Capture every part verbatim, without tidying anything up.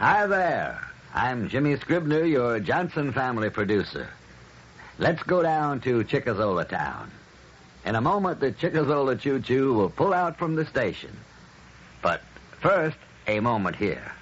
Hi there. I'm Jimmy Scribner, your Johnson family producer. Let's go down to Chickazola Town. In a moment, the Chickazola choo-choo will pull out from the station. But first, a moment here.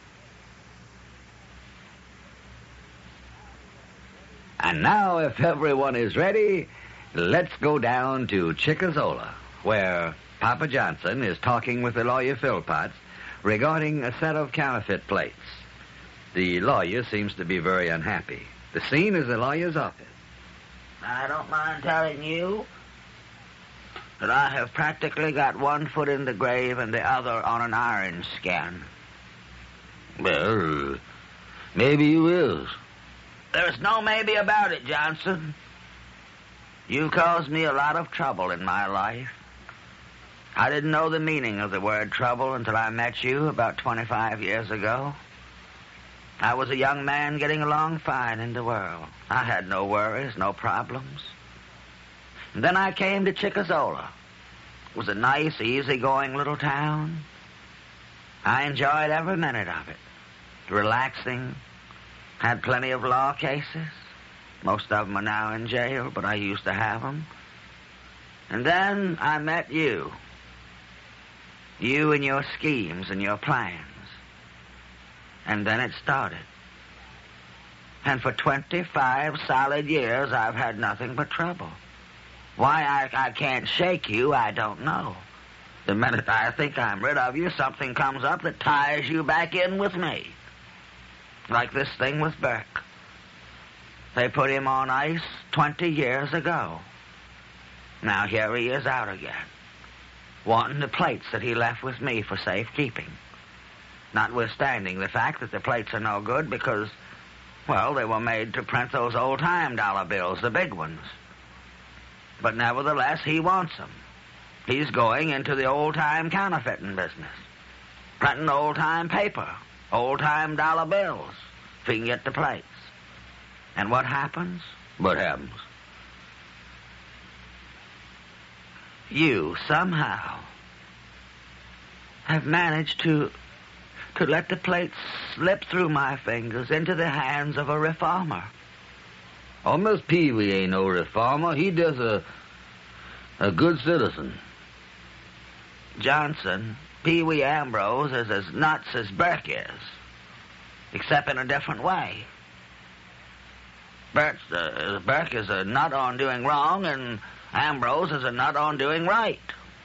And now, if everyone is ready, let's go down to Chickazola, where Papa Johnson is talking with the lawyer Philpotts regarding a set of counterfeit plates. The lawyer seems to be very unhappy. The scene is the lawyer's office. I don't mind telling you that I have practically got one foot in the grave and the other on an iron skin. Well, maybe you is. There's no maybe about it, Johnson. You caused me a lot of trouble in my life. I didn't know the meaning of the word trouble until I met you about twenty-five years ago. I was a young man getting along fine in the world. I had no worries, no problems. And then I came to Chickazola. It was a nice, easy-going little town. I enjoyed every minute of it. Relaxing. Had plenty of law cases. Most of them are now in jail, but I used to have them. And then I met you. You and your schemes and your plans. And then it started. And for twenty-five solid years, I've had nothing but trouble. Why I, I can't shake you, I don't know. The minute I think I'm rid of you, something comes up that ties you back in with me. Like this thing with Burke. They put him on ice twenty years ago. Now here he is out again, wanting the plates that he left with me for safekeeping. Notwithstanding the fact that the plates are no good because, well, they were made to print those old-time dollar bills, the big ones. But nevertheless, he wants them. He's going into the old-time counterfeiting business, printing old-time paper, old-time dollar bills, if he can get the plates. And what happens? What happens? You, somehow, have managed to to let the plates slip through my fingers into the hands of a reformer. Oh, Miss Peavy ain't no reformer. He does a a good citizen. Johnson, Pee Wee Ambrose is as nuts as Burke is, except in a different way. Burke, uh, Burke is a nut on doing wrong, and Ambrose is a nut on doing right.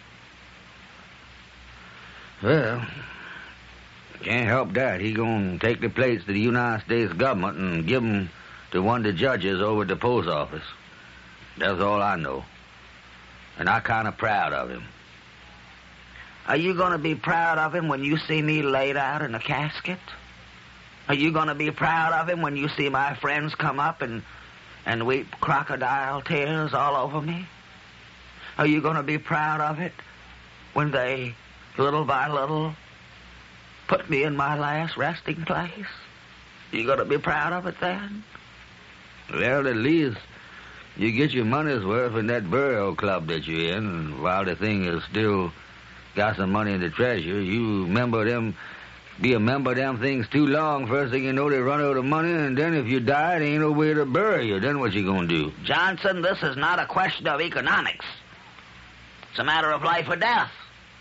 Well, can't help that. He gonna take the plates to the United States government and give them to one of the judges over at the post office. That's all I know. And I'm kind of proud of him. Are you going to be proud of him when you see me laid out in a casket? Are you going to be proud of him when you see my friends come up and, and weep crocodile tears all over me? Are you going to be proud of it when they, little by little, put me in my last resting place? You going to be proud of it then? Well, at least you get your money's worth in that burial club that you're in, and while the thing is still got some money in the treasure, you remember them, be a member of them things too long, first thing you know, they run out of money, and then if you die, there ain't no way to bury you. Then what you gonna do? Johnson, this is not a question of economics. It's a matter of life or death.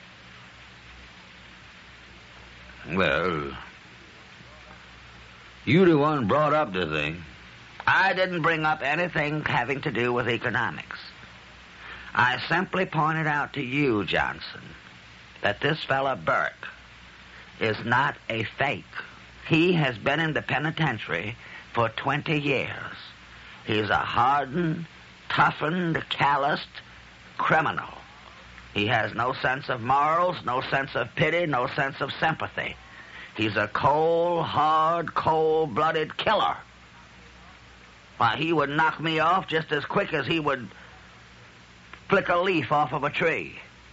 Well, you the one brought up the thing. I didn't bring up anything having to do with economics. I simply pointed out to you, Johnson, that this fella Burke is not a fake. He has been in the penitentiary for twenty years. He's a hardened, toughened, calloused criminal. He has no sense of morals, no sense of pity, no sense of sympathy. He's a cold, hard, cold-blooded killer. Why, he would knock me off just as quick as he would flick a leaf off of a tree.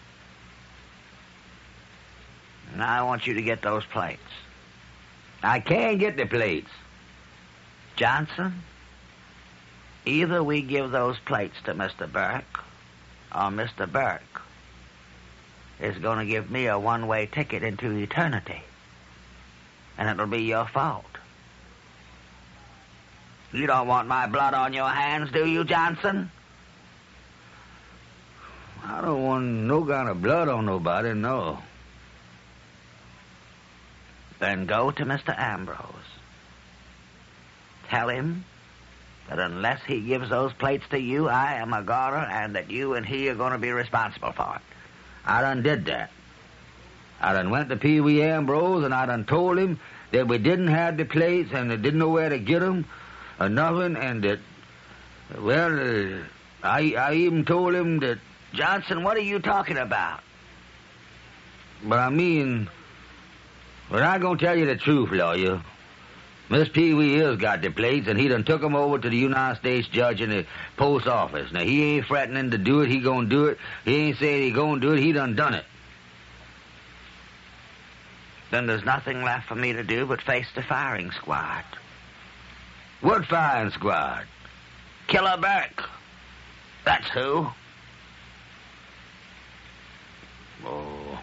Now I want you to get those plates. I can't get the plates. Johnson, either we give those plates to Mister Burke, or Mister Burke is going to give me a one-way ticket into eternity. and it'll be your fault. You don't want my blood on your hands, do you, Johnson? I don't want no kind of blood on nobody, no. Then go to Mister Ambrose. Tell him that unless he gives those plates to you, I am a goner, and that you and he are going to be responsible for it. I done did that. I done went to Pee Wee Ambrose, and I done told him that we didn't have the plates, and they didn't know where to get them, or nothing, and that, well, uh, I, I even told him that... Johnson, what are you talking about? But I mean, but I'm going to tell you the truth, lawyer. Miss Pee Wee has got the plates, and he done took them over to the United States judge in the post office. Now, he ain't threatening to do it. He going to do it. He ain't saying he going to do it. He done done it. Then there's nothing left for me to do but face the firing squad. What firing squad? Killer Burke. That's who. Oh.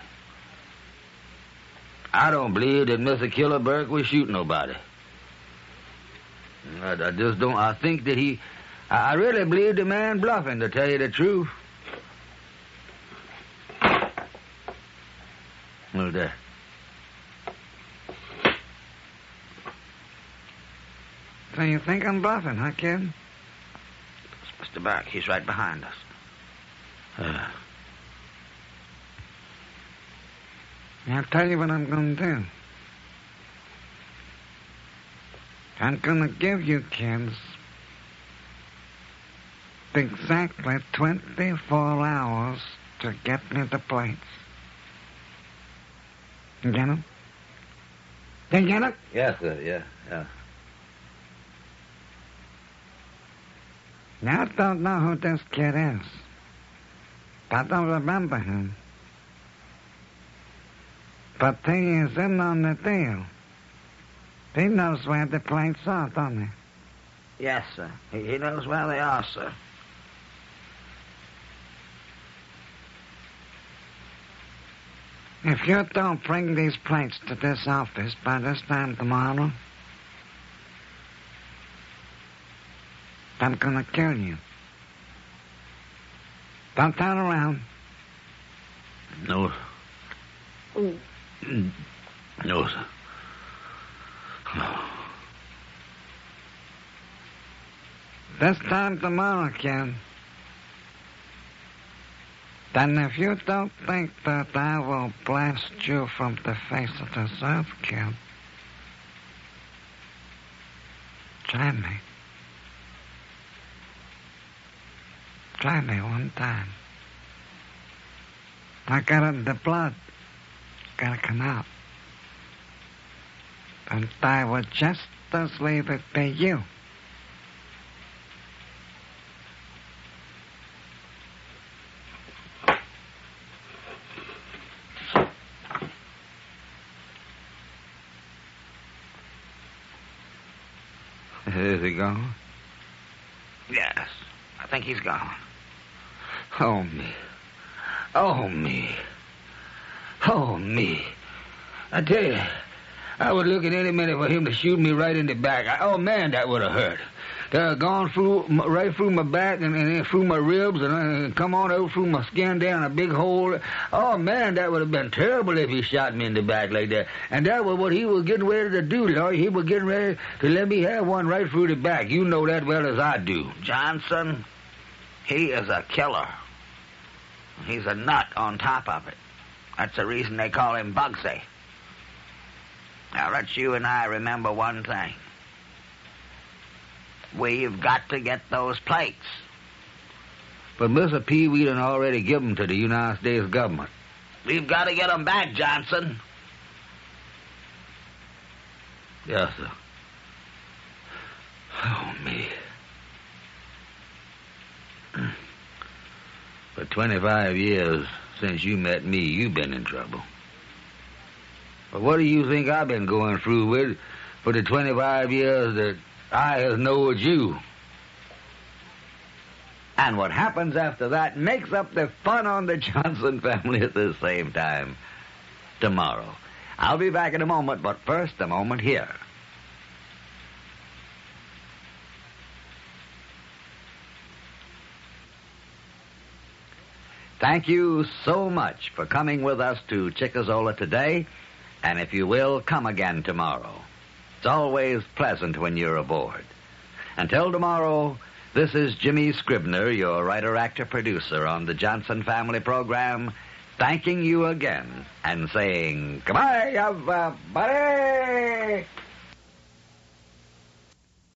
I don't believe that Mister Killer Burke will shoot nobody. I, I just don't. I think that he... I, I really believe the man bluffing, to tell you the truth. Who's that? So you think I'm bluffing, huh, kid? It's Mister Burke. He's right behind us. Uh. I'll tell you what I'm going to do. I'm going to give you kids exactly twenty-four hours to get me the plates. You get it? You get it? Yes, sir. Yeah, yeah. Now, I don't know who this kid is. I don't remember him. But he is in on the deal. He knows where the plates are, don't he? Yes, sir. He, he knows where they are, sir. If you don't bring these plates to this office by this time tomorrow, I'm gonna kill you. Don't turn around. No. No, sir. No. This time tomorrow, kid. Then if you don't think that I will blast you from the face of this earth, kid, try me. Try me one time. I got it in the blood. Gotta come out. And I would just as leave it be you. Is he gone? Yes, I think he's gone. Oh, me. Oh, me. Oh, me. I tell you, I would look at any minute for him to shoot me right in the back. I, oh, man, that would have hurt. That would have gone through, right through my back and, and then through my ribs and uh, come on over through my skin down a big hole. Oh, man, that would have been terrible if he shot me in the back like that. And that was what he was getting ready to do, Lord. He was getting ready to let me have one right through the back. You know that well as I do. Johnson, he is a killer. He's a nut on top of it. That's the reason they call him Bugsy. Now, let you and I remember one thing. We've got to get those plates. But Mister Pee Wee done already give them to the United States government. We've got to get them back, Johnson. Yes, sir. Oh, me. For twenty-five years since you met me, you've been in trouble. But what do you think I've been going through with for the twenty-five years that I has knowed you? And what happens after that makes up the fun on the Johnson family at the same time tomorrow. I'll be back in a moment, but first, a moment here. Thank you so much for coming with us to Chickazola today, and if you will, come again tomorrow. It's always pleasant when you're aboard. Until tomorrow, this is Jimmy Scribner, your writer-actor-producer on the Johnson Family Program, thanking you again and saying, goodbye, everybody!